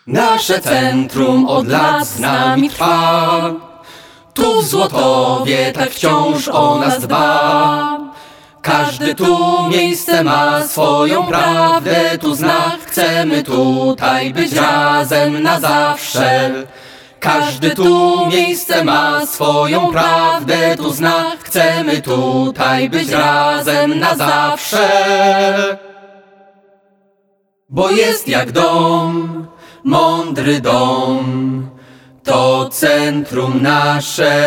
Nasze centrum od lat z nami trwa. Tu w Złotowie tak wciąż o nas dba. Każdy tu miejsce ma swoją prawdę, tu zna, chcemy tutaj być razem na zawsze. Każdy tu miejsce ma swoją prawdę, tu zna, chcemy tutaj być razem na zawsze. Bo jest jak dom, mądry dom, to centrum nasze.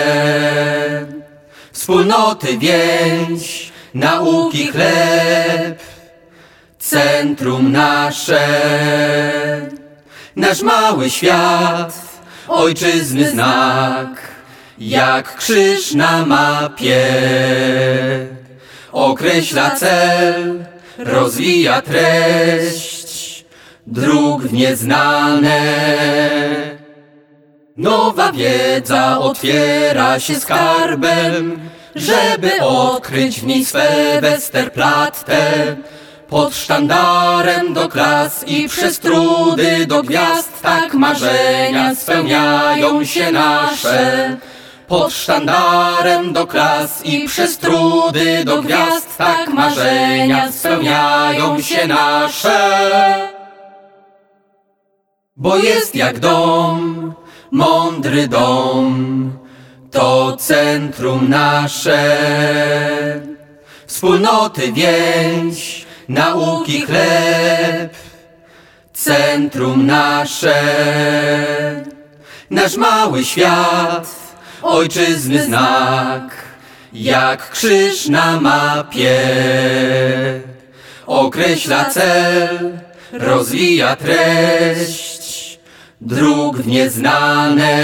Wspólnoty więź, nauki chleb, centrum nasze. Nasz mały świat, ojczyzny znak, jak krzyż na mapie. Określa cel, rozwija treść, dróg w nieznane. Nowa wiedza otwiera się skarbem, żeby odkryć w niej swe Westerplatte. Pod sztandarem do klas i przez trudy do gwiazd, tak marzenia spełniają się nasze. Pod sztandarem do klas i przez trudy do gwiazd, tak marzenia spełniają się nasze. Bo jest jak dom, mądry dom, to centrum nasze. Wspólnoty więź, nauki chleb, centrum nasze. Nasz mały świat, ojczyzny znak, jak krzyż na mapie. Określa cel, rozwija treść, dróg w nieznane.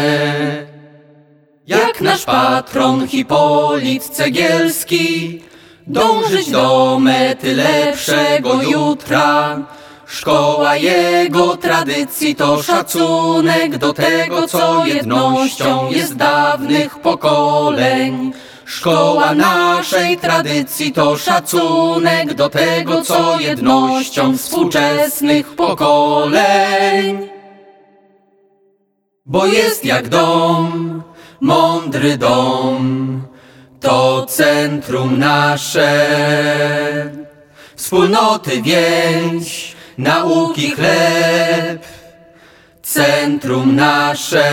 Jak nasz patron Hipolit Cegielski, dążyć do mety lepszego jutra. Szkoła jego tradycji to szacunek do tego, co jednością jest dawnych pokoleń. Szkoła naszej tradycji to szacunek do tego, co jednością współczesnych pokoleń. Bo jest jak dom, mądry dom, to centrum nasze. Wspólnoty więź, nauki chleb, centrum nasze.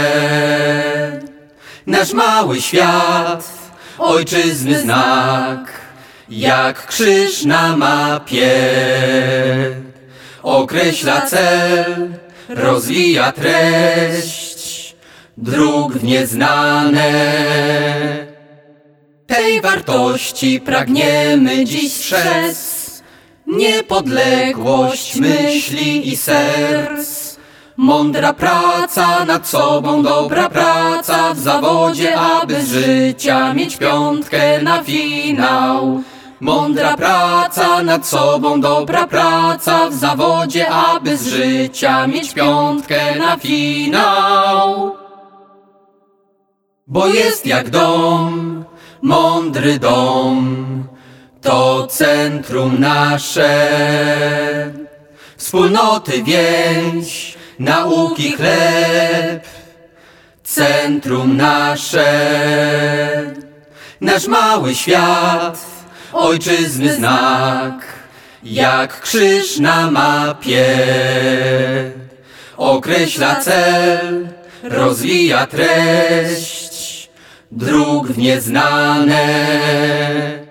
Nasz mały świat, ojczyzny znak, jak krzyż na mapie. Określa cel, rozwija treść, dróg w nieznane. Tej wartości pragniemy dziś strzec, niepodległość myśli i serc. Mądra praca nad sobą, dobra praca w zawodzie, aby z życia mieć piątkę na finał. Mądra praca nad sobą, dobra praca w zawodzie, aby z życia mieć piątkę na finał. Bo jest jak dom, mądry dom, to centrum nasze. Wspólnoty więź, nauki chleb, centrum nasze. Nasz mały świat, ojczyzny znak, jak krzyż na mapie. Określa cel, rozwija treść, dróg w nieznane.